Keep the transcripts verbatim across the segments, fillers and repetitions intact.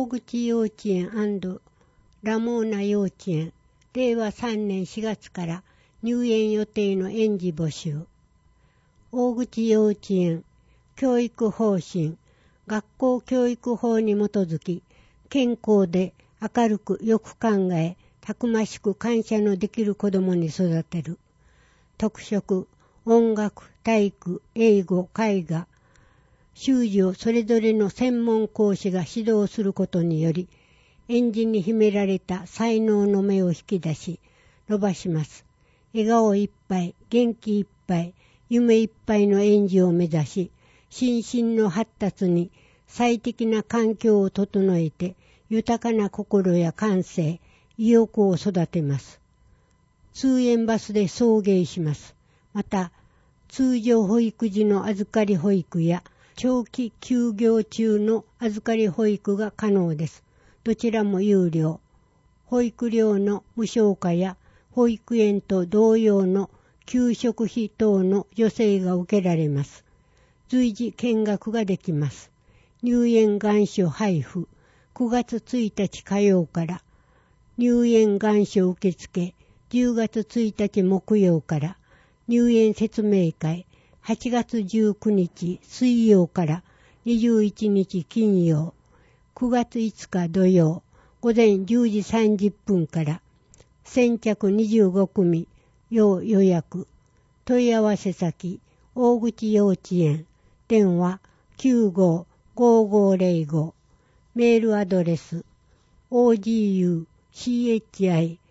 大口幼稚園&ラモーナ幼稚園、れいわさんねんしがつから入園予定の園児募集。大口幼稚園、教育方針、学校教育法に基づき、健康で明るくよく考え、たくましく感謝のできる子どもに育てる。特色、音楽、体育、英語、絵画、習字をそれぞれの専門講師が指導することにより、園児に秘められた才能の芽を引き出し、伸ばします。笑顔いっぱい、元気いっぱい、夢いっぱいの園児を目指し、心身の発達に最適な環境を整えて、豊かな心や感性、意欲を育てます。通園バスで送迎します。また、通常保育時の預かり保育や長期休業中の預かり保育が可能です。どちらも有料。保育料の無償化や保育園と同様の給食費等の助成が受けられます。随時見学ができます。入園願書配布。くがつついたち火曜から入園願書受付、じゅうがつついたち木曜から入園説明会、はちがつじゅうくにち水曜からにじゅういちにち金曜、くがついつか土曜、午前じゅうじさんじゅっぷんから先着にじゅうごくみ要予約。問い合わせ先、大口幼稚園、電話きゅうごーごーごーぜろご、メールアドレス オージーユーシーエイチアイ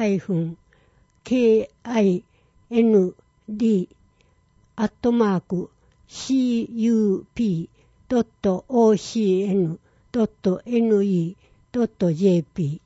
ケーアイエヌディー アットマーク シーユーピー ドット オーシーエヌ ドット エヌイー ドット ジェーピ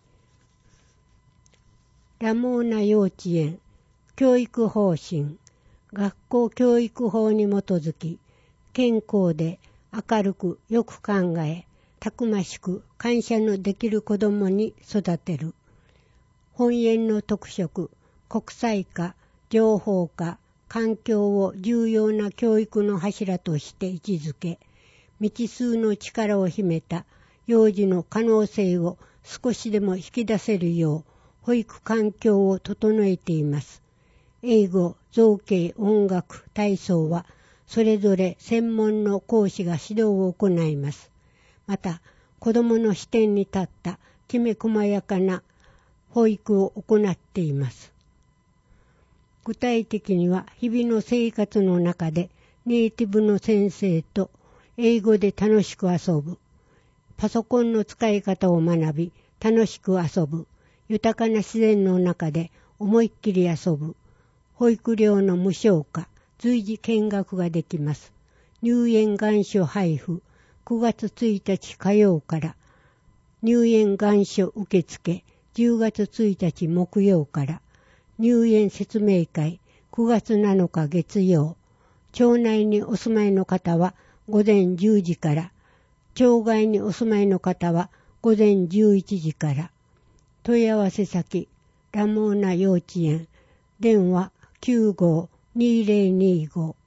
ー ラモーナ幼稚園教育方針学校教育法に基づき健康で明るくよく考えたくましく感謝のできる子どもに育てる。本園の特色、国際化、情報化、環境を重要な教育の柱として位置づけ、未知数の力を秘めた幼児の可能性を少しでも引き出せるよう保育環境を整えています。英語、造形、音楽、体操はそれぞれ専門の講師が指導を行います。また、子どもの視点に立ったきめ細やかな保育を行っています。具体的には、日々の生活の中でネイティブの先生と英語で楽しく遊ぶ、パソコンの使い方を学び、楽しく遊ぶ、豊かな自然の中で思いっきり遊ぶ、保育料の無償化、随時見学ができます。入園願書配布、くがつついたち火曜から入園願書受付、じゅうがつついたち木曜から入園説明会、くがつなのか月曜、町内にお住まいの方は午前じゅうじから、町外にお住まいの方は午前じゅういちじから。問い合わせ先、ラモーナ幼稚園、電話きゅうごーにーぜろにーご。